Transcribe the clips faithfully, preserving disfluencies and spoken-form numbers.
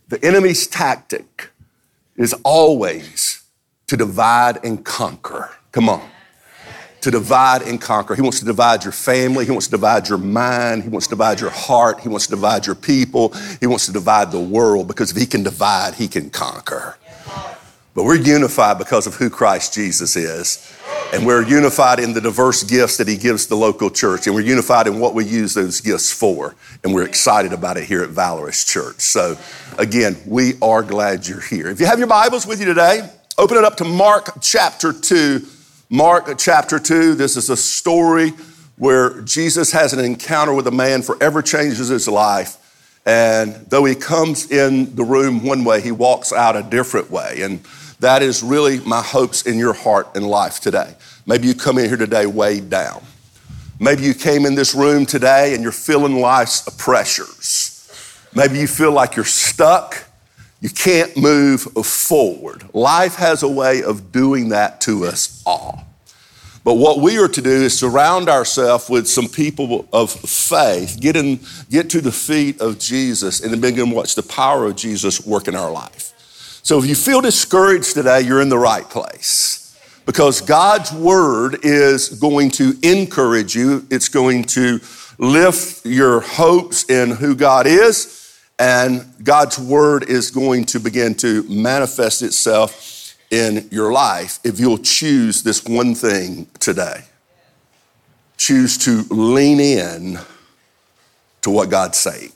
The enemy's tactic is always to divide and conquer. Come on. To divide and conquer. He wants to divide your family. He wants to divide your mind. He wants to divide your heart. He wants to divide your people. He wants to divide the world, because if he can divide, he can conquer. But we're unified because of who Christ Jesus is. And we're unified in the diverse gifts that he gives the local church. And we're unified in what we use those gifts for. And we're excited about it here at Valorous Church. So again, we are glad you're here. If you have your Bibles with you today, open it up to Mark chapter two. Mark chapter two, this is a story where Jesus has an encounter with a man, forever changes his life. And though he comes in the room one way, he walks out a different way. And that is really my hopes in your heart and life today. Maybe you come in here today weighed down. Maybe you came in this room today and you're feeling life's pressures. Maybe you feel like you're stuck. You can't move forward. Life has a way of doing that to us all. But what we are to do is surround ourselves with some people of faith, get in, get to the feet of Jesus, and then begin to watch the power of Jesus work in our life. So if you feel discouraged today, you're in the right place, because God's word is going to encourage you. It's going to lift your hopes in who God is. And God's word is going to begin to manifest itself in your life if you'll choose this one thing today. Choose to lean in to what God's saying.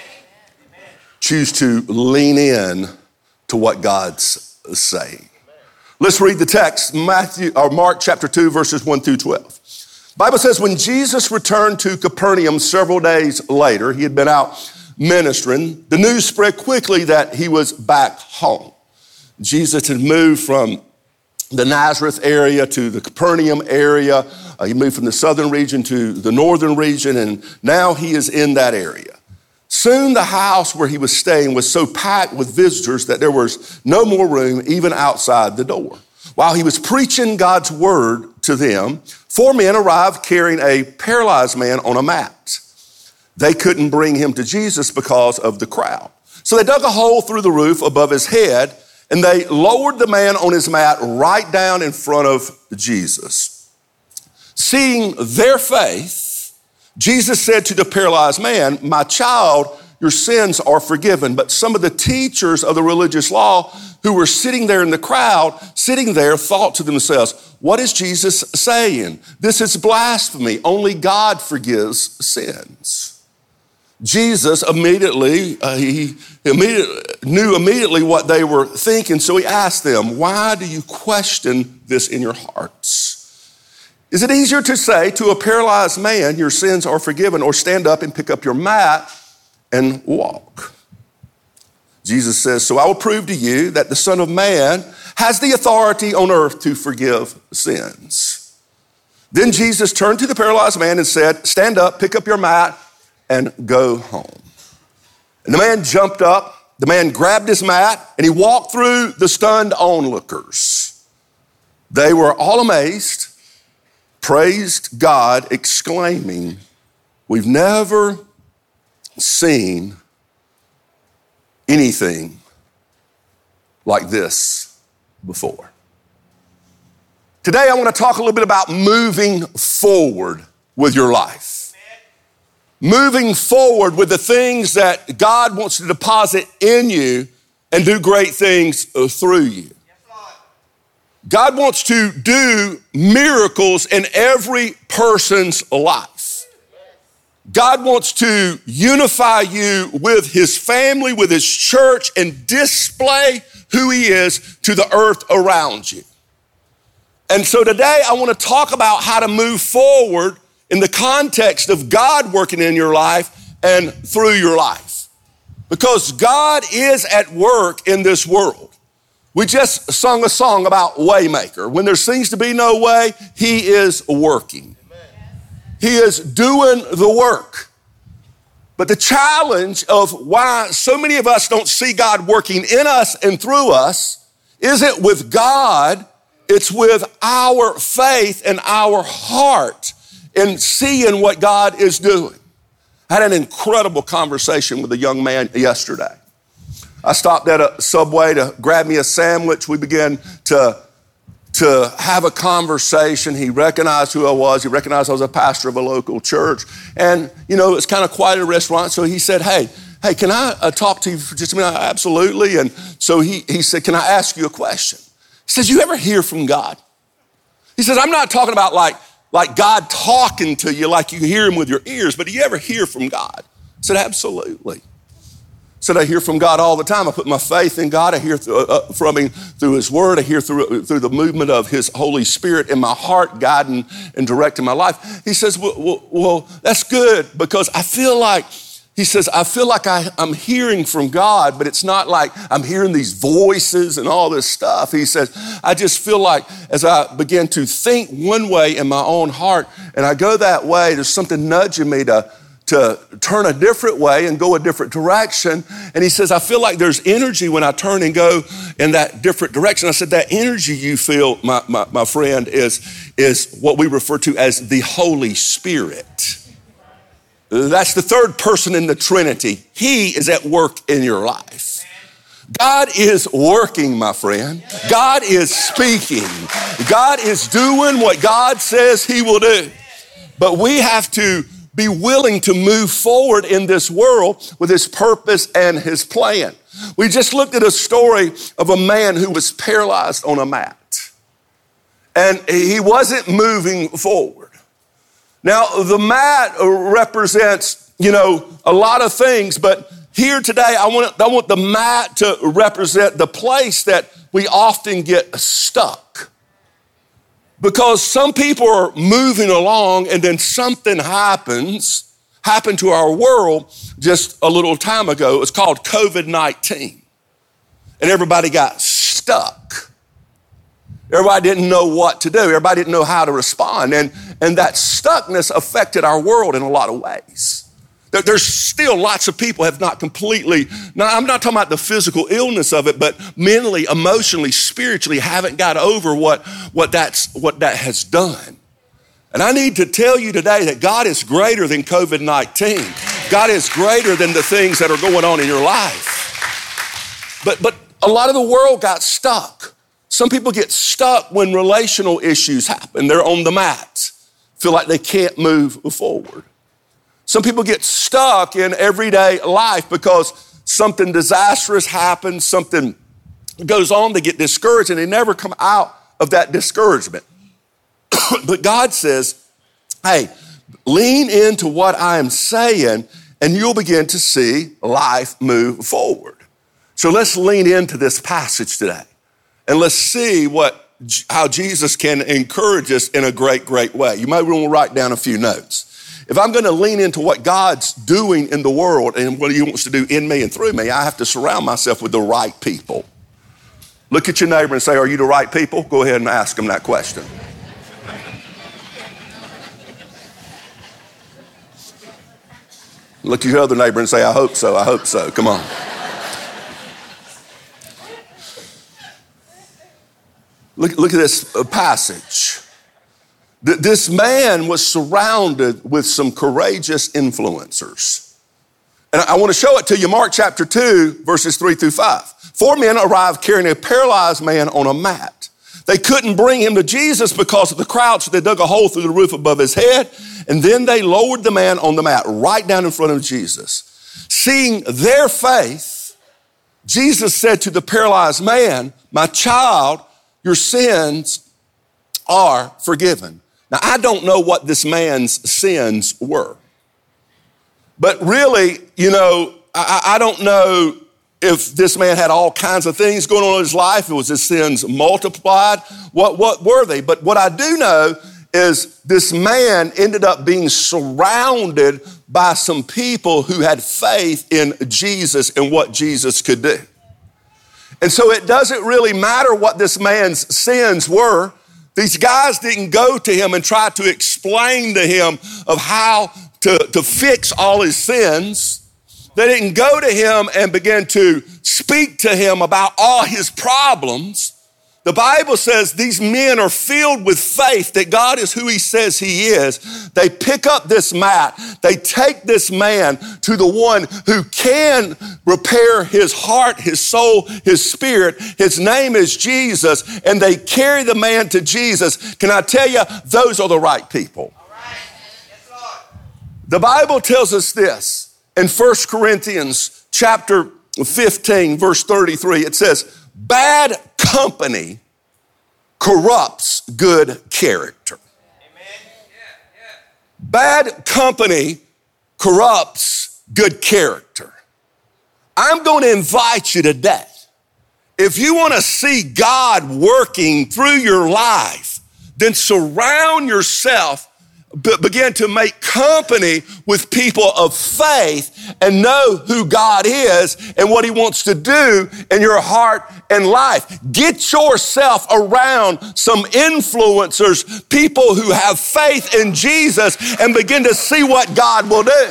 Choose to lean in to what God's saying. Let's read the text, Matthew or Mark chapter two, verses one through twelve. The Bible says, when Jesus returned to Capernaum several days later, he had been out ministering, the news spread quickly that he was back home. Jesus had moved from the Nazareth area to the Capernaum area. Uh, he moved from the southern region to the northern region, and now he is in that area. Soon the house where he was staying was so packed with visitors that there was no more room even outside the door. While he was preaching God's word to them, four men arrived carrying a paralyzed man on a mat. They couldn't bring him to Jesus because of the crowd. So they dug a hole through the roof above his head, and they lowered the man on his mat right down in front of Jesus. Seeing their faith, Jesus said to the paralyzed man, "My child, your sins are forgiven." But some of the teachers of the religious law who were sitting there in the crowd, sitting there, thought to themselves, "What is Jesus saying? This is blasphemy. Only God forgives sins." Jesus immediately, uh, he immediately knew immediately what they were thinking, so he asked them, "Why do you question this in your hearts? Is it easier to say to a paralyzed man, 'Your sins are forgiven,' or stand up and pick up your mat and walk?" Jesus says, "So I will prove to you that the Son of Man has the authority on earth to forgive sins." Then Jesus turned to the paralyzed man and said, "Stand up, pick up your mat, and go home." And the man jumped up, the man grabbed his mat, and he walked through the stunned onlookers. They were all amazed, praised God, exclaiming, "We've never seen anything like this before." Today, I want to talk a little bit about moving forward with your life. Moving forward with the things that God wants to deposit in you and do great things through you. God wants to do miracles in every person's life. God wants to unify you with his family, with his church, and display who he is to the earth around you. And so today I want to talk about how to move forward in the context of God working in your life and through your life. Because God is at work in this world. We just sung a song about Waymaker. When there seems to be no way, he is working. He is doing the work. But the challenge of why so many of us don't see God working in us and through us isn't with God, it's with our faith and our heart in seeing what God is doing. I had an incredible conversation with a young man yesterday. I stopped at a Subway to grab me a sandwich. We began to, to have a conversation. He recognized who I was. He recognized I was a pastor of a local church. And, you know, it's kind of quiet at a restaurant. So he said, hey, hey, can I uh, talk to you for just a minute? Absolutely. And so he, he said, can I ask you a question? He says, you ever hear from God? He says, I'm not talking about like, like God talking to you like you hear him with your ears, but do you ever hear from God? I said, absolutely. I said, I hear from God all the time. I put my faith in God. I hear th- uh, from him through his word. I hear through, through the movement of his Holy Spirit in my heart, guiding and directing my life. He says, well, well, well that's good because I feel like, he says, I feel like I, I'm hearing from God, but it's not like I'm hearing these voices and all this stuff. He says, I just feel like as I begin to think one way in my own heart and I go that way, there's something nudging me to, to turn a different way and go a different direction. And he says, I feel like there's energy when I turn and go in that different direction. I said, that energy you feel, my, my, my friend, is, is what we refer to as the Holy Spirit. That's the third person in the Trinity. He is at work in your life. God is working, my friend. God is speaking. God is doing what God says he will do. But we have to be willing to move forward in this world with his purpose and his plan. We just looked at a story of a man who was paralyzed on a mat. And he wasn't moving forward. Now, the mat represents, you know, a lot of things, but here today, I want, I want the mat to represent the place that we often get stuck. Because some people are moving along and then something happens, happened to our world just a little time ago. It was called covid nineteen. And everybody got stuck. Everybody didn't know what to do. Everybody didn't know how to respond. And, and that stuckness affected our world in a lot of ways. There, there's still lots of people have not completely, now I'm not talking about the physical illness of it, but mentally, emotionally, spiritually haven't got over what, what, that's, what that has done. And I need to tell you today that God is greater than covid nineteen. God is greater than the things that are going on in your life. But, but a lot of the world got stuck. Some people get stuck when relational issues happen. They're on the mat, feel like they can't move forward. Some people get stuck in everyday life because something disastrous happens, something goes on, they get discouraged and they never come out of that discouragement. But God says, hey, lean into what I'm saying and you'll begin to see life move forward. So let's lean into this passage today. And let's see what, how Jesus can encourage us in a great, great way. You might want to write down a few notes. If I'm going to lean into what God's doing in the world and what he wants to do in me and through me, I have to surround myself with the right people. Look at your neighbor and say, are you the right people? Go ahead and ask them that question. Look at your other neighbor and say, I hope so, I hope so. Come on. Look, look at this passage. This man was surrounded with some courageous influencers. And I want to show it to you, Mark chapter two, verses three through five. Four men arrived carrying a paralyzed man on a mat. They couldn't bring him to Jesus because of the crowd, so they dug a hole through the roof above his head, and then they lowered the man on the mat right down in front of Jesus. Seeing their faith, Jesus said to the paralyzed man, my child, your sins are forgiven. Now, I don't know what this man's sins were. But really, you know, I, I don't know if this man had all kinds of things going on in his life. It was his sins multiplied. What, what were they? But what I do know is this man ended up being surrounded by some people who had faith in Jesus and what Jesus could do. And so it doesn't really matter what this man's sins were. These guys didn't go to him and try to explain to him of how to, to fix all his sins. They didn't go to him and begin to speak to him about all his problems. The Bible says these men are filled with faith that God is who he says he is. They pick up this mat. They take this man to the one who can repair his heart, his soul, his spirit. His name is Jesus, and they carry the man to Jesus. Can I tell you, those are the right people. All right. Yes, Lord. The Bible tells us this in First Corinthians chapter fifteen, verse thirty-three. It says, bad company corrupts good character. Amen. Yeah, yeah. Bad company corrupts good character. I'm going to invite you today, if you want to see God working through your life, then surround yourself, be- begin to make company with people of faith and know who God is and what he wants to do in your heart and life. Get yourself around some influencers, people who have faith in Jesus, and begin to see what God will do.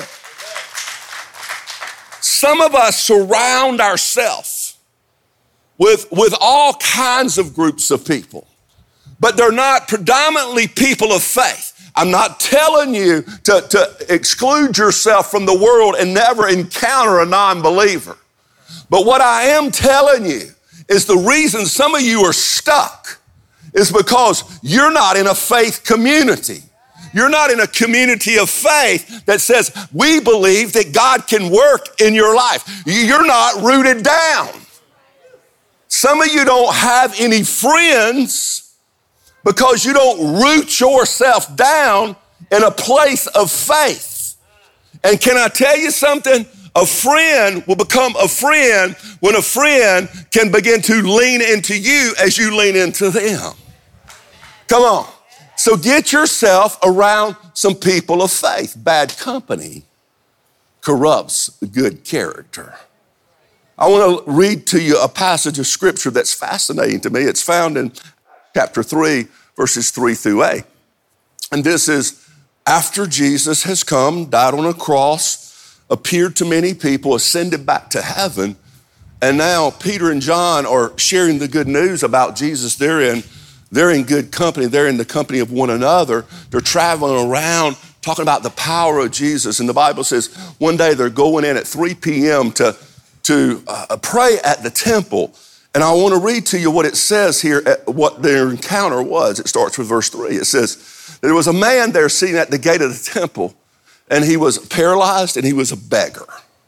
Some of us surround ourselves with, with all kinds of groups of people, but they're not predominantly people of faith. I'm not telling you to, to exclude yourself from the world and never encounter a non-believer. But what I am telling you is the reason some of you are stuck is because you're not in a faith community. You're not in a community of faith that says, we believe that God can work in your life. You're not rooted down. Some of you don't have any friends because you don't root yourself down in a place of faith. And can I tell you something? A friend will become a friend when a friend can begin to lean into you as you lean into them. Come on. So get yourself around some people of faith. Bad company corrupts good character. I want to read to you a passage of scripture that's fascinating to me. It's found in chapter three, verses three through eight. And this is after Jesus has come, died on a cross, appeared to many people, ascended back to heaven. And now Peter and John are sharing the good news about Jesus. They're in, they're in good company. They're in the company of one another. They're traveling around talking about the power of Jesus. And the Bible says one day they're going in at three p.m. to, to uh, pray at the temple. And I want to read to you what it says here, what their encounter was. It starts with verse three. It says, there was a man there sitting at the gate of the temple, and he was paralyzed and he was a beggar.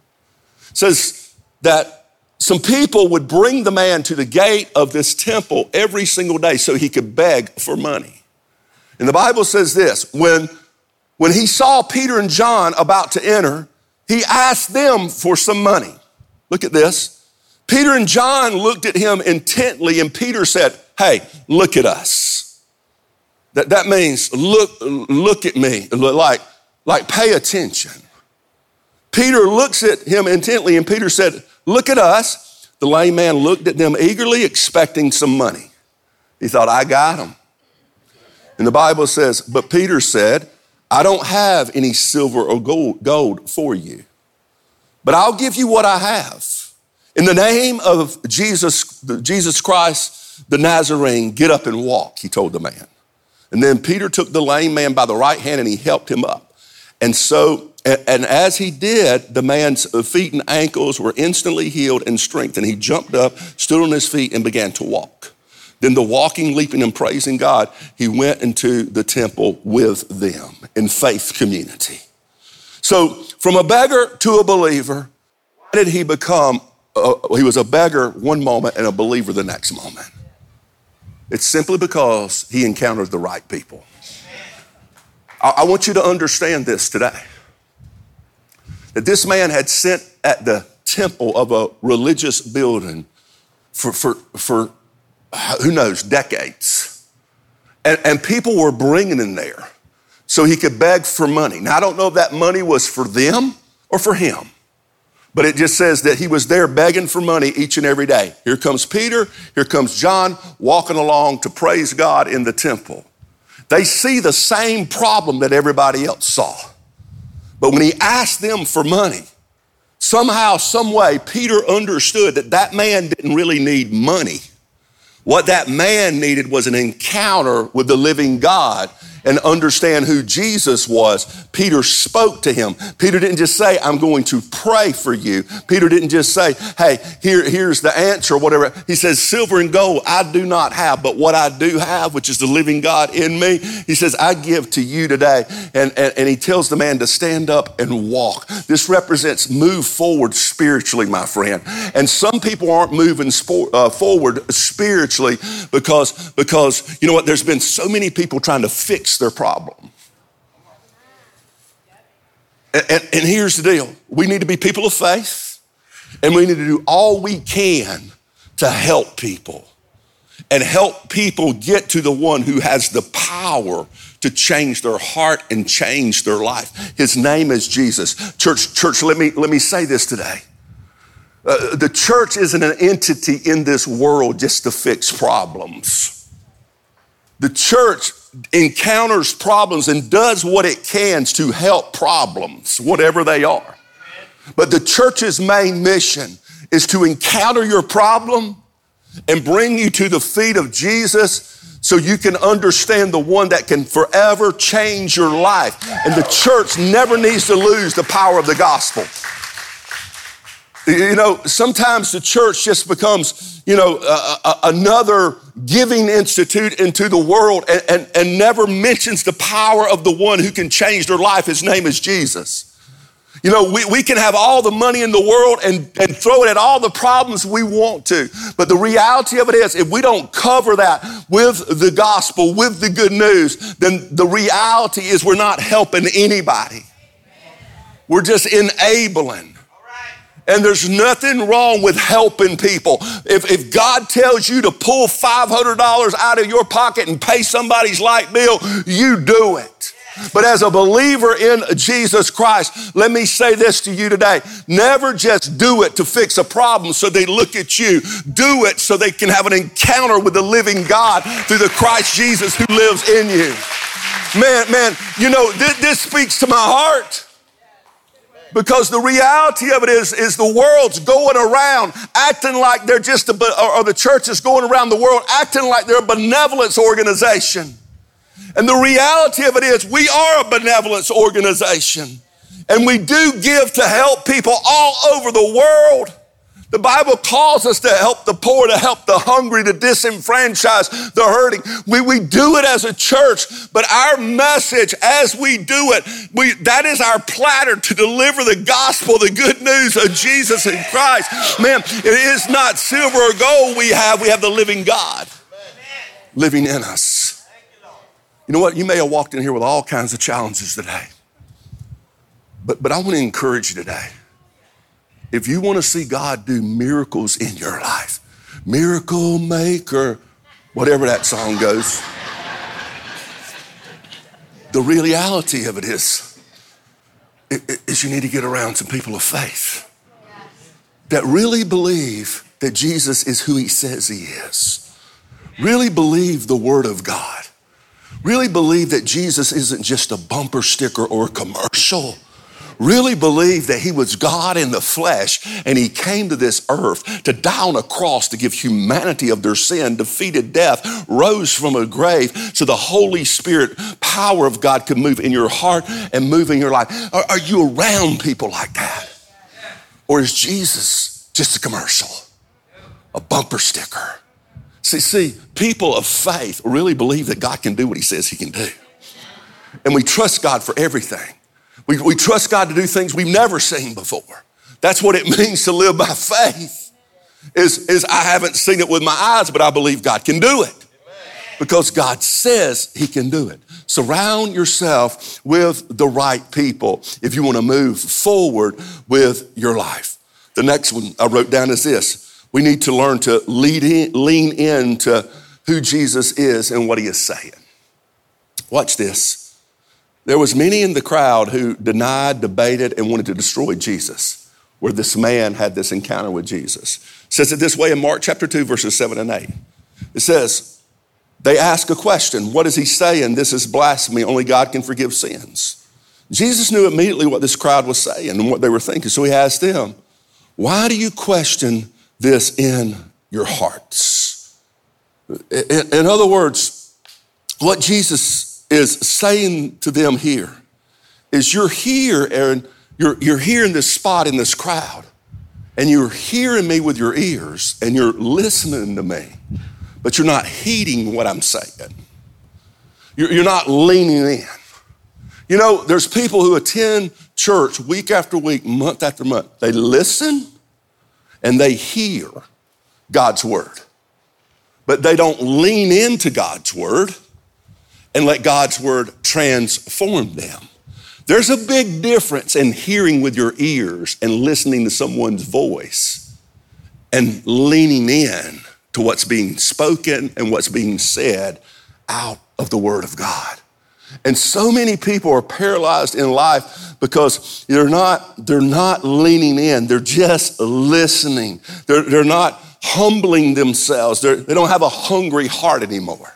It says that some people would bring the man to the gate of this temple every single day so he could beg for money. And the Bible says this, when, when he saw Peter and John about to enter, he asked them for some money. Look at this. Peter and John looked at him intently, and Peter said, hey, look at us. That, that means look, look at me, like, like pay attention. Peter looks at him intently, and Peter said, look at us. The lame man looked at them eagerly, expecting some money. He thought, I got him. And the Bible says, but Peter said, I don't have any silver or gold, gold for you, but I'll give you what I have. In the name of Jesus, Jesus Christ, the Nazarene, get up and walk, he told the man. And then Peter took the lame man by the right hand and he helped him up. And so, and as he did, the man's feet and ankles were instantly healed and strengthened. He jumped up, stood on his feet, and began to walk. Then the walking, leaping, and praising God, he went into the temple with them in faith community. So from a beggar to a believer, why did he become Uh, he was a beggar one moment and a believer the next moment? It's simply because he encountered the right people. I, I want you to understand this today, that this man had sat at the temple of a religious building for, for, for who knows, decades. And, and people were bringing him there so he could beg for money. Now, I don't know if that money was for them or for him, but it just says that he was there begging for money each and every day. Here comes Peter, here comes John, walking along to praise God in the temple. They see the same problem that everybody else saw. But when he asked them for money, somehow, some way, Peter understood that that man didn't really need money. What that man needed was an encounter with the living God and understand who Jesus was. Peter spoke to him. Peter didn't just say, I'm going to pray for you. Peter didn't just say, hey, here, here's the answer or whatever. He says, silver and gold I do not have, but what I do have, which is the living God in me, he says, I give to you today. And, and, and he tells the man to stand up and walk. This represents move forward spiritually, my friend. And some people aren't moving spo- uh, forward spiritually because, because, you know what, there's been so many people trying to fix their problem. And, and, and here's the deal. We need to be people of faith, and we need to do all we can to help people and help people get to the one who has the power to change their heart and change their life. His name is Jesus. Church, church, let me, let me say this today. Uh, the church isn't an entity in this world just to fix problems. The church encounters problems and does what it can to help problems, whatever they are. But the church's main mission is to encounter your problem and bring you to the feet of Jesus so you can understand the one that can forever change your life. And the church never needs to lose the power of the gospel. You know, sometimes the church just becomes, you know, uh, uh, another giving institute into the world and, and, and never mentions the power of the one who can change their life. His name is Jesus. You know, we, we can have all the money in the world and, and throw it at all the problems we want to. But the reality of it is, if we don't cover that with the gospel, with the good news, then the reality is we're not helping anybody. We're just enabling. And there's nothing wrong with helping people. If, if God tells you to pull five hundred dollars out of your pocket and pay somebody's light bill, you do it. But as a believer in Jesus Christ, let me say this to you today. Never just do it to fix a problem so they look at you. Do it so they can have an encounter with the living God through the Christ Jesus who lives in you. Man, man, you know, this, this speaks to my heart. Because the reality of it is, is the world's going around acting like they're just, a, or the church is going around the world acting like they're a benevolence organization. And the reality of it is we are a benevolence organization. And we do give to help people all over the world. The Bible calls us to help the poor, to help the hungry, to disenfranchise the hurting. We, we do it as a church, but our message as we do it, we, that is our platter to deliver the gospel, the good news of Jesus and Christ. Man, it is not silver or gold we have. We have the living God living in us. You know what? You may have walked in here with all kinds of challenges today. But, but I want to encourage you today. If you want to see God do miracles in your life, miracle maker, whatever that song goes, the reality of it is, is you need to get around some people of faith that really believe that Jesus is who he says he is, really believe the word of God, really believe that Jesus isn't just a bumper sticker or a commercial, really believe that he was God in the flesh and he came to this earth to die on a cross to give humanity of their sin, defeated death, rose from a grave so the Holy Spirit power of God could move in your heart and move in your life. Are, are you around people like that? Or is Jesus just a commercial, a bumper sticker? See, see, people of faith really believe that God can do what he says he can do. And we trust God for everything. We, we trust God to do things we've never seen before. That's what it means to live by faith. Is, is I haven't seen it with my eyes, but I believe God can do it. Because God says he can do it. Surround yourself with the right people if you want to move forward with your life. The next one I wrote down is this. We need to learn to lead in, lean into who Jesus is and what he is saying. Watch this. There was many in the crowd who denied, debated, and wanted to destroy Jesus, where this man had this encounter with Jesus. It says it this way in Mark chapter two, verses seven and eight. It says, they ask a question. What is he saying? This is blasphemy. Only God can forgive sins. Jesus knew immediately what this crowd was saying and what they were thinking. So he asked them, why do you question this in your hearts? In, in other words, what Jesus is saying to them here is you're here, Aaron, you're, you're here in this spot in this crowd, and you're hearing me with your ears, and you're listening to me, but you're not heeding what I'm saying. You're, you're not leaning in. You know, there's people who attend church week after week, month after month. They listen and they hear God's word, but they don't lean into God's word and let God's word transform them. There's a big difference in hearing with your ears and listening to someone's voice and leaning in to what's being spoken and what's being said out of the word of God. And so many people are paralyzed in life because they're not, they're not leaning in. They're just listening. They're, they're not humbling themselves. They're, they don't have a hungry heart anymore.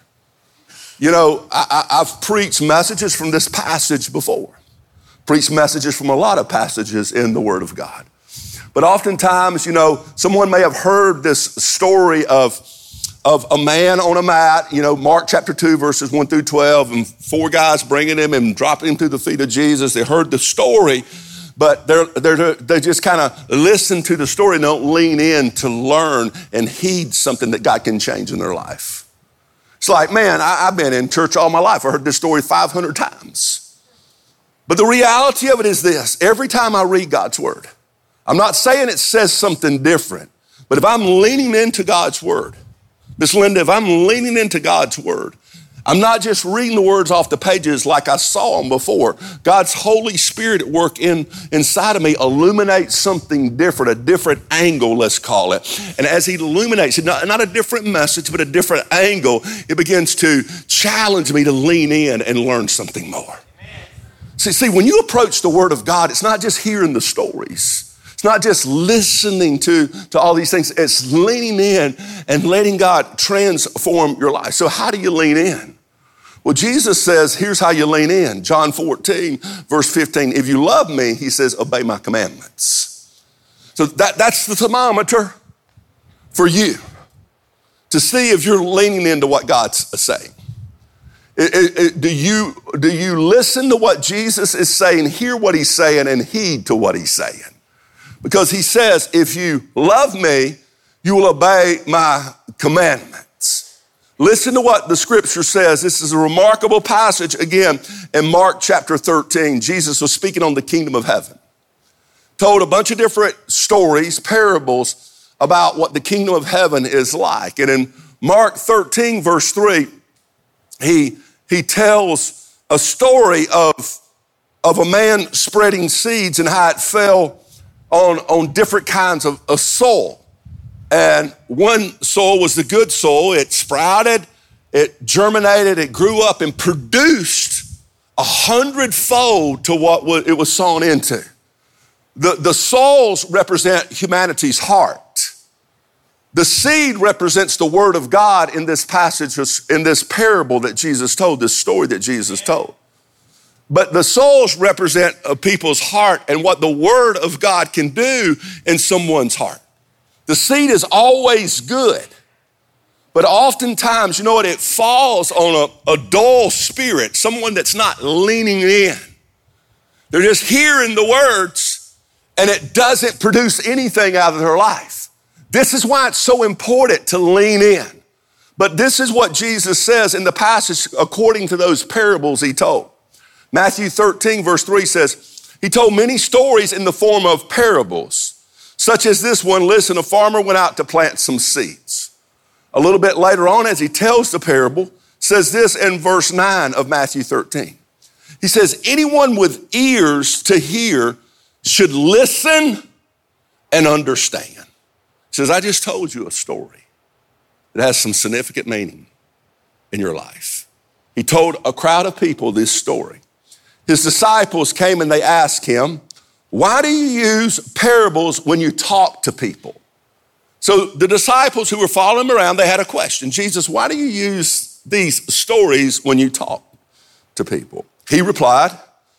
You know, I, I, I've preached messages from this passage before. Preached messages from a lot of passages in the Word of God. But oftentimes, you know, someone may have heard this story of of a man on a mat, you know, Mark chapter two, verses one through twelve, and four guys bringing him and dropping him through the feet of Jesus. They heard the story, but they're, they're, they just kind of listen to the story and don't lean in to learn and heed something that God can change in their life. It's like, man, I, I've been in church all my life. I heard this story five hundred times. But the reality of it is this: every time I read God's word, I'm not saying it says something different, but if I'm leaning into God's word, Miss Linda, if I'm leaning into God's word, I'm not just reading the words off the pages like I saw them before. God's Holy Spirit at work in, inside of me illuminates something different, a different angle, let's call it. And as he illuminates it, not, not a different message, but a different angle, it begins to challenge me to lean in and learn something more. See, see, when you approach the word of God, it's not just hearing the stories. It's not just listening to, to all these things. It's leaning in and letting God transform your life. So how do you lean in? Well, Jesus says, here's how you lean in. John fourteen, verse fifteen, if you love me, he says, obey my commandments. So that, that's the thermometer for you to see if you're leaning into what God's saying. It, it, it, do you, do you listen to what Jesus is saying, hear what he's saying, and heed to what he's saying? Because he says, if you love me, you will obey my commandments. Listen to what the scripture says. This is a remarkable passage, again, in Mark chapter thirteen. Jesus was speaking on the kingdom of heaven. Told a bunch of different stories, parables about what the kingdom of heaven is like. And in Mark thirteen, verse three, he, he tells a story of, of a man spreading seeds and how it fell On, on different kinds of, of soil. And one soil was the good soil. It sprouted, it germinated, it grew up and produced a hundredfold to what it was sown into. The, the soils represent humanity's heart. The seed represents the word of God in this passage, in this parable that Jesus told, this story that Jesus told. But the souls represent a people's heart and what the word of God can do in someone's heart. The seed is always good, but oftentimes, you know what, it falls on a, a dull spirit, someone that's not leaning in. They're just hearing the words and it doesn't produce anything out of their life. This is why it's so important to lean in. But this is what Jesus says in the passage according to those parables he told. Matthew thirteen, verse three says, he told many stories in the form of parables, such as this one. Listen, a farmer went out to plant some seeds. A little bit later on, as he tells the parable, says this in verse nine of Matthew thirteen. He says, anyone with ears to hear should listen and understand. He says, I just told you a story that has some significant meaning in your life. He told a crowd of people this story. His disciples came and they asked him, why do you use parables when you talk to people? So the disciples who were following him around, they had a question. Jesus, why do you use these stories when you talk to people? He replied,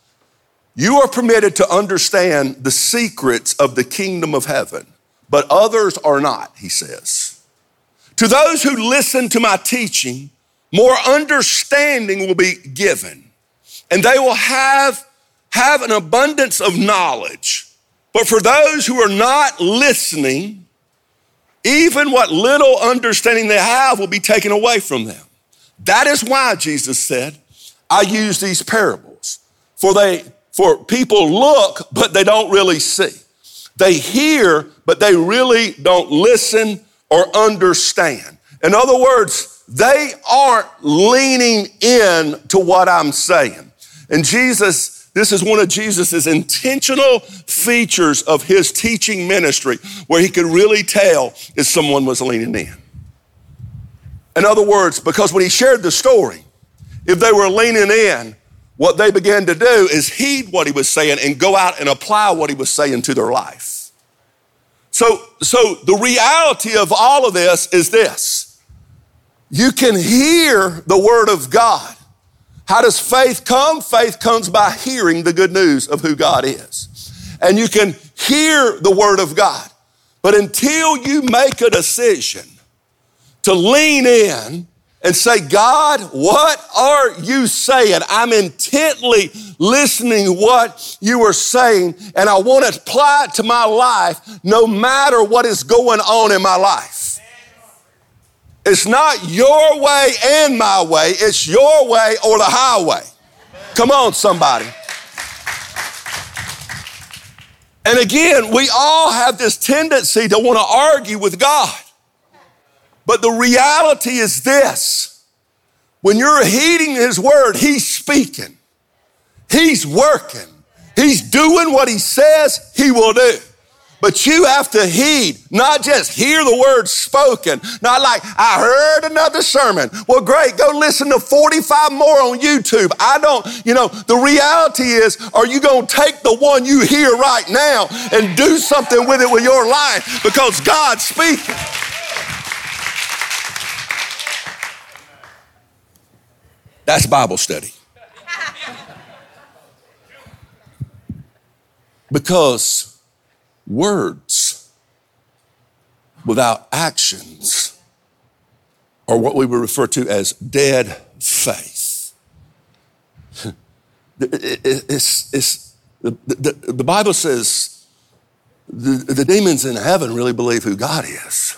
you are permitted to understand the secrets of the kingdom of heaven, but others are not, he says. To those who listen to my teaching, more understanding will be given, and they will have, have an abundance of knowledge. But for those who are not listening, even what little understanding they have will be taken away from them. That is why Jesus said, I use these parables. For they, for people look, but they don't really see. They hear, but they really don't listen or understand. In other words, they aren't leaning in to what I'm saying. And Jesus, this is one of Jesus's intentional features of his teaching ministry, where he could really tell if someone was leaning in. In other words, because when he shared the story, if they were leaning in, what they began to do is heed what he was saying and go out and apply what he was saying to their life. So, so the reality of all of this is this. You can hear the word of God. How does faith come? Faith comes by hearing the good news of who God is. And you can hear the word of God. But until you make a decision to lean in and say, God, what are you saying? I'm intently listening to what you are saying, and I want to apply it to my life no matter what is going on in my life. It's not your way and my way. It's your way or the highway. Come on, somebody. And again, we all have this tendency to want to argue with God. But the reality is this. When you're heeding his word, he's speaking. He's working. He's doing what he says he will do. But you have to heed, not just hear the word spoken. Not like, I heard another sermon. Well, great, go listen to forty-five more on YouTube. I don't, you know, the reality is, are you going to take the one you hear right now and do something with it with your life? Because God's speaking. That's Bible study. Because words without actions are what we would refer to as dead faith. It's, it's, the, the, the Bible says the, the demons in heaven really believe who God is.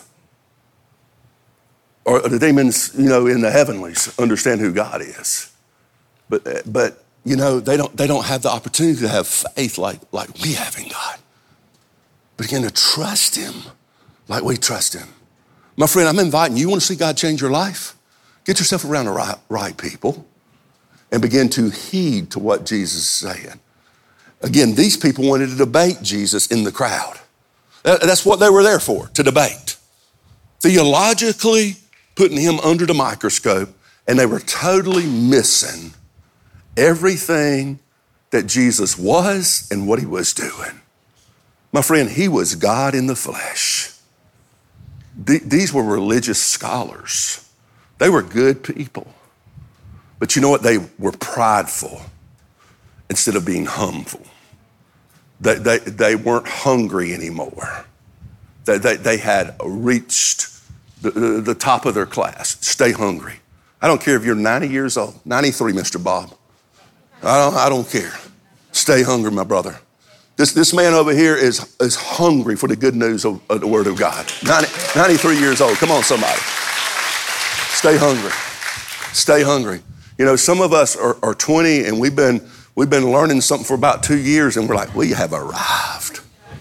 Or the demons, you know, in the heavenlies understand who God is. But, but you know, they don't, they don't have the opportunity to have faith like, like we have in God. Begin to trust him like we trust him. My friend, I'm inviting you. You want to see God change your life? Get yourself around the right, right people and begin to heed to what Jesus is saying. Again, these people wanted to debate Jesus in the crowd. That's what they were there for, to debate. Theologically putting him under the microscope, and they were totally missing everything that Jesus was and what he was doing. My friend, he was God in the flesh. These were religious scholars. They were good people. But you know what? They were prideful instead of being humble. They, they, they weren't hungry anymore. They, they, they had reached the, the, the top of their class. Stay hungry. I don't care if you're ninety years old, ninety-three, Mister Bob. I don't, I don't care. Stay hungry, my brother. This, this man over here is, is hungry for the good news of, of the word of God. ninety, ninety-three years old. Come on, somebody. Stay hungry. Stay hungry. You know, some of us are, are twenty and we've been, we've been learning something for about two years and we're like, we have arrived.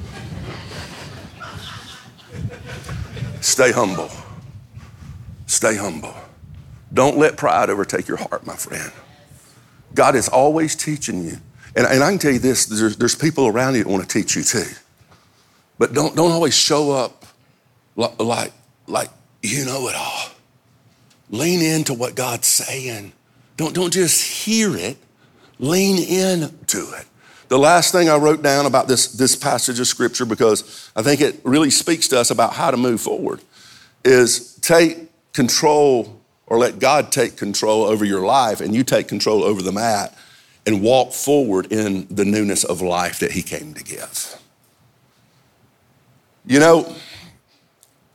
Stay humble. Stay humble. Don't let pride overtake your heart, my friend. God is always teaching you. And, and I can tell you this, there's, there's people around you that want to teach you too. But don't, don't always show up like, like, like you know it all. Lean into what God's saying. Don't, don't just hear it, lean into it. The last thing I wrote down about this, this passage of scripture, because I think it really speaks to us about how to move forward, is take control or let God take control over your life and you take control over the mat and walk forward in the newness of life that he came to give. You know,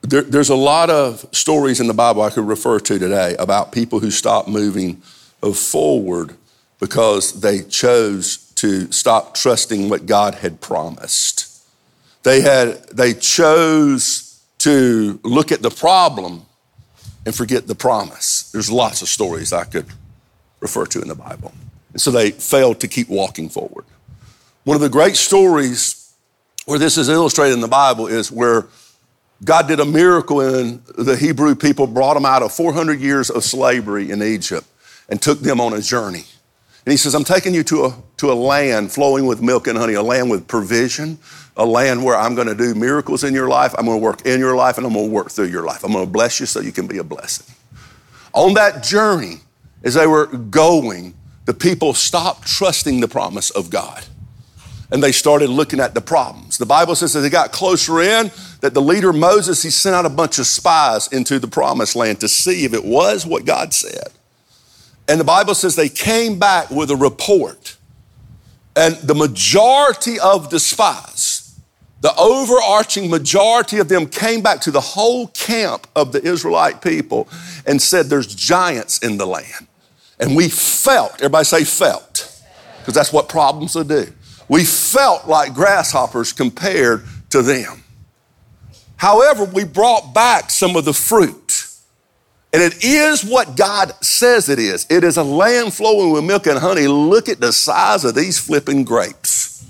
there, there's a lot of stories in the Bible I could refer to today about people who stopped moving forward because they chose to stop trusting what God had promised. They had, they chose to look at the problem and forget the promise. There's lots of stories I could refer to in the Bible. And so they failed to keep walking forward. One of the great stories where this is illustrated in the Bible is where God did a miracle in the Hebrew people, brought them out of four hundred years of slavery in Egypt and took them on a journey. And he says, I'm taking you to a, to a land flowing with milk and honey, a land with provision, a land where I'm gonna do miracles in your life, I'm gonna work in your life, and I'm gonna work through your life. I'm gonna bless you so you can be a blessing. On that journey, as they were going, the people stopped trusting the promise of God. And they started looking at the problems. The Bible says that they got closer in, that the leader Moses, he sent out a bunch of spies into the promised land to see if it was what God said. And the Bible says they came back with a report. And the majority of the spies, the overarching majority of them came back to the whole camp of the Israelite people and said there's giants in the land. And we felt, everybody say felt, because that's what problems will do. We felt like grasshoppers compared to them. However, we brought back some of the fruit. And it is what God says it is. It is a land flowing with milk and honey. Look at the size of these flipping grapes.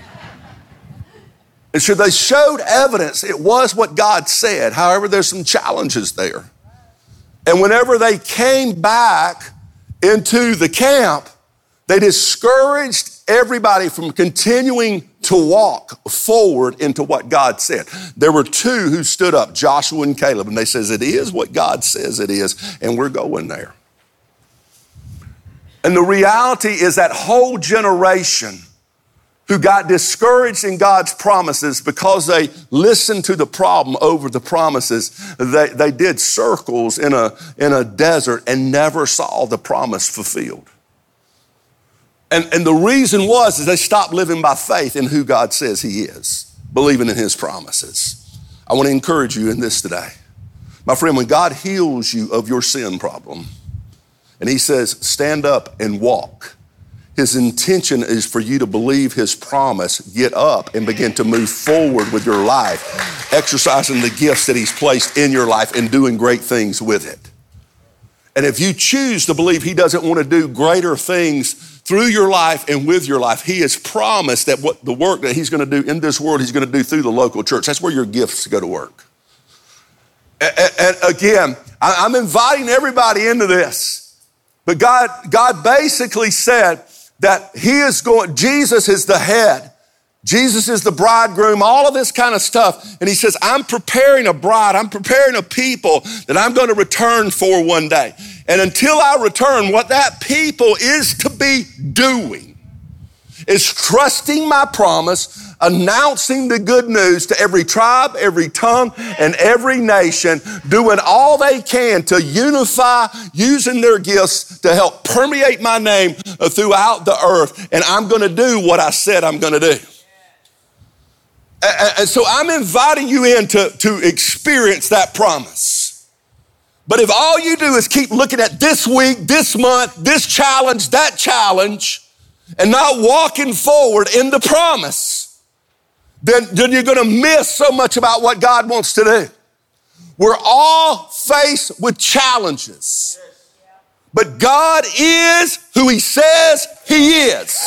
And so they showed evidence it was what God said. However, there's some challenges there. And whenever they came back into the camp, they discouraged everybody from continuing to walk forward into what God said. There were two who stood up, Joshua and Caleb, and they says, it is what God says it is, and we're going there. And the reality is that whole generation who got discouraged in God's promises because they listened to the problem over the promises, they, they did circles in a, in a desert and never saw the promise fulfilled. And, and the reason was is they stopped living by faith in who God says he is, believing in his promises. I want to encourage you in this today. My friend, when God heals you of your sin problem, and he says, stand up and walk, his intention is for you to believe his promise, get up and begin to move forward with your life, exercising the gifts that he's placed in your life and doing great things with it. And if you choose to believe he doesn't want to do greater things through your life and with your life, he has promised that what the work that he's going to do in this world, he's going to do through the local church. That's where your gifts go to work. And, and again, I'm inviting everybody into this. But God, God basically said that he is going, Jesus is the head. Jesus is the bridegroom, all of this kind of stuff. And he says, I'm preparing a bride, I'm preparing a people that I'm going to return for one day. And until I return, what that people is to be doing is trusting my promise, announcing the good news to every tribe, every tongue, and every nation, doing all they can to unify, using their gifts to help permeate my name throughout the earth. And I'm going to do what I said I'm going to do. And so I'm inviting you in to, to experience that promise. But if all you do is keep looking at this week, this month, this challenge, that challenge, and not walking forward in the promise, then, then you're gonna miss so much about what God wants to do. We're all faced with challenges, but God is who he says he is.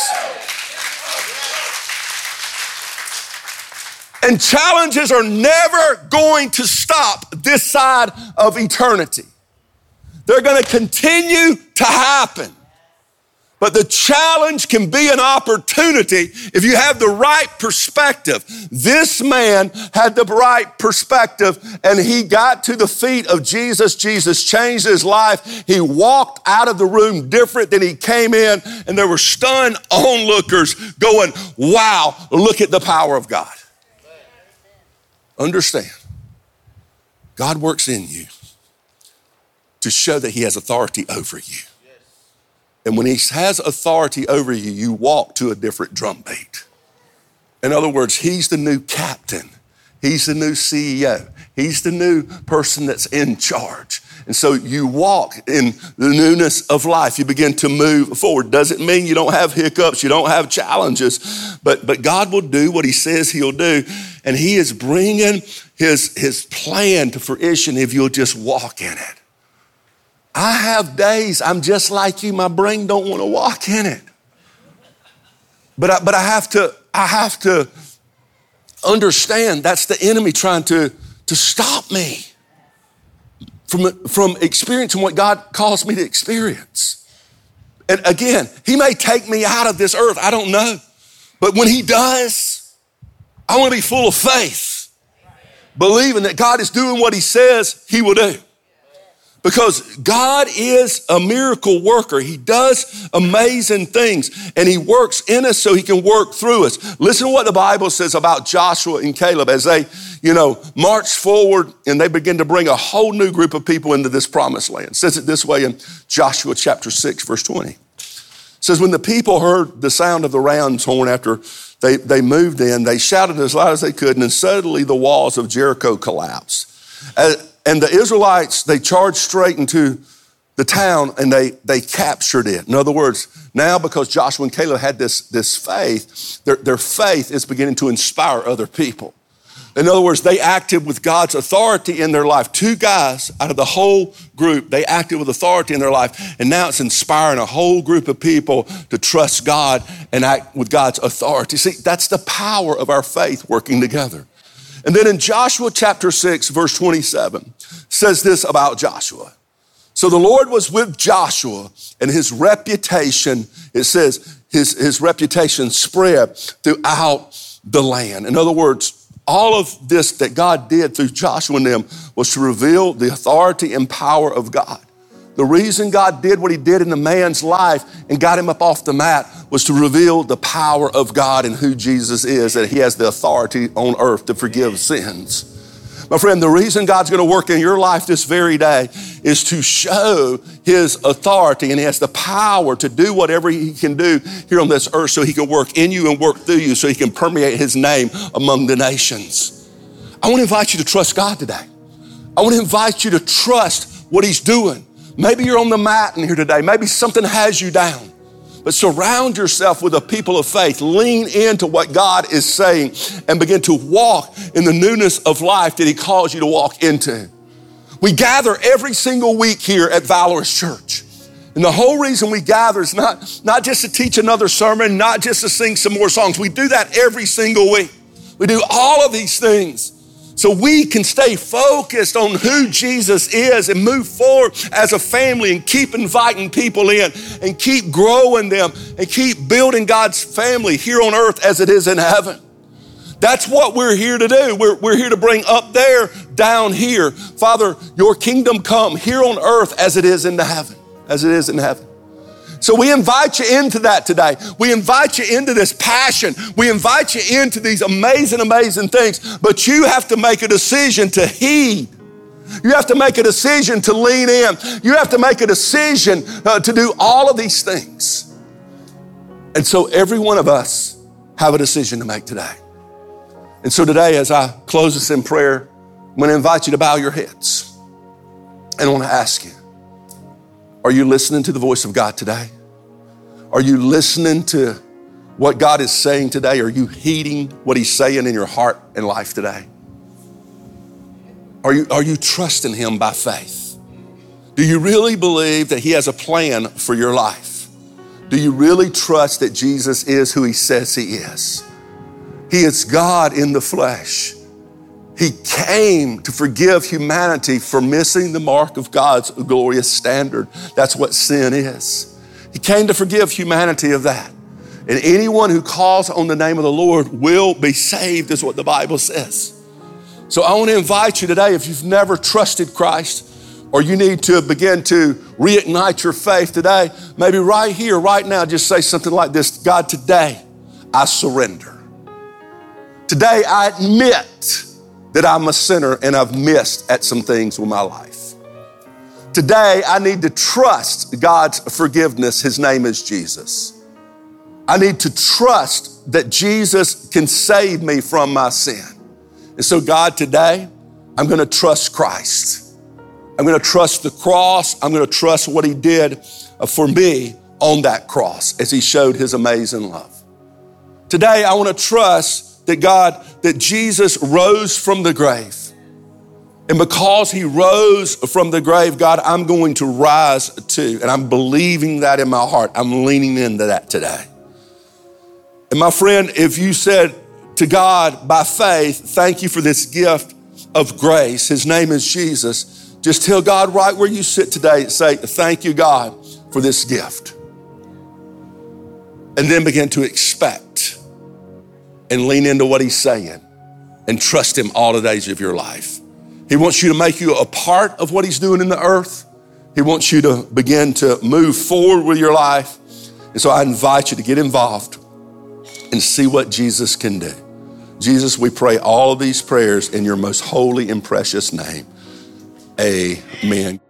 And challenges are never going to stop this side of eternity. They're going to continue to happen. But the challenge can be an opportunity if you have the right perspective. This man had the right perspective, and he got to the feet of Jesus. Jesus changed his life. He walked out of the room different than he came in, and there were stunned onlookers going, wow, look at the power of God. Understand, God works in you to show that he has authority over you. And when he has authority over you, you walk to a different drumbeat. In other words, he's the new captain. He's the new C E O. He's the new person that's in charge. And so you walk in the newness of life. You begin to move forward. Doesn't mean you don't have hiccups, you don't have challenges, but, but God will do what he says he'll do. And he is bringing his, his plan to fruition if you'll just walk in it. I have days I'm just like you. My brain don't want to walk in it. But I, but I have to, I have to understand that's the enemy trying to, to stop me from, from experiencing what God calls me to experience. And again, he may take me out of this earth. I don't know. But when he does, I want to be full of faith, believing that God is doing what he says he will do. Because God is a miracle worker. He does amazing things, and he works in us so he can work through us. Listen to what the Bible says about Joshua and Caleb as they, you know, march forward and they begin to bring a whole new group of people into this promised land. It says it this way in Joshua chapter six, verse twenty. It says, when the people heard the sound of the ram's horn after they, they moved in, they shouted as loud as they could, and then suddenly the walls of Jericho collapsed. As, And the Israelites, they charged straight into the town and they, they captured it. In other words, now because Joshua and Caleb had this, this faith, their, their faith is beginning to inspire other people. In other words, they acted with God's authority in their life. Two guys out of the whole group, they acted with authority in their life. And now it's inspiring a whole group of people to trust God and act with God's authority. See, that's the power of our faith working together. And then in Joshua chapter six, verse twenty-seven, says this about Joshua. So the Lord was with Joshua, and his reputation, it says, his, his reputation spread throughout the land. In other words, all of this that God did through Joshua and them was to reveal the authority and power of God. The reason God did what he did in the man's life and got him up off the mat was to reveal the power of God and who Jesus is, that he has the authority on earth to forgive sins. My friend, the reason God's going to work in your life this very day is to show his authority, and he has the power to do whatever he can do here on this earth so he can work in you and work through you so he can permeate his name among the nations. I want to invite you to trust God today. I want to invite you to trust what he's doing. Maybe you're on the mat in here today. Maybe something has you down. But surround yourself with a people of faith. Lean into what God is saying and begin to walk in the newness of life that he calls you to walk into. We gather every single week here at Valorous Church. And the whole reason we gather is not, not just to teach another sermon, not just to sing some more songs. We do that every single week. We do all of these things so we can stay focused on who Jesus is and move forward as a family and keep inviting people in and keep growing them and keep building God's family here on earth as it is in heaven. That's what we're here to do. We're, we're here to bring up there, down here. Father, your kingdom come here on earth as it is in the heaven, as it is in heaven. So we invite you into that today. We invite you into this passion. We invite you into these amazing, amazing things. But you have to make a decision to heed. You have to make a decision to lean in. You have to make a decision uh, to do all of these things. And so every one of us have a decision to make today. And so today, as I close this in prayer, I'm going to invite you to bow your heads. And I want to ask you, are you listening to the voice of God today? Are you listening to what God is saying today? Are you heeding what he's saying in your heart and life today? Are you, are you trusting him by faith? Do you really believe that he has a plan for your life? Do you really trust that Jesus is who he says he is? He is God in the flesh. He came to forgive humanity for missing the mark of God's glorious standard. That's what sin is. He came to forgive humanity of that. And anyone who calls on the name of the Lord will be saved, is what the Bible says. So I want to invite you today, if you've never trusted Christ, or you need to begin to reignite your faith today, maybe right here, right now, just say something like this: God, today I surrender. Today I admit that I'm a sinner and I've missed at some things with my life. Today, I need to trust God's forgiveness. His name is Jesus. I need to trust that Jesus can save me from my sin. And so God, today, I'm gonna trust Christ. I'm gonna trust the cross. I'm gonna trust what he did for me on that cross as he showed his amazing love. Today, I wanna trust that God, that Jesus rose from the grave. And because he rose from the grave, God, I'm going to rise too. And I'm believing that in my heart. I'm leaning into that today. And my friend, if you said to God by faith, thank you for this gift of grace. His name is Jesus. Just tell God right where you sit today, say, thank you, God, for this gift. And then begin to expect and lean into what he's saying and trust him all the days of your life. He wants you to make you a part of what he's doing in the earth. He wants you to begin to move forward with your life. And so I invite you to get involved and see what Jesus can do. Jesus, we pray all of these prayers in your most holy and precious name. Amen.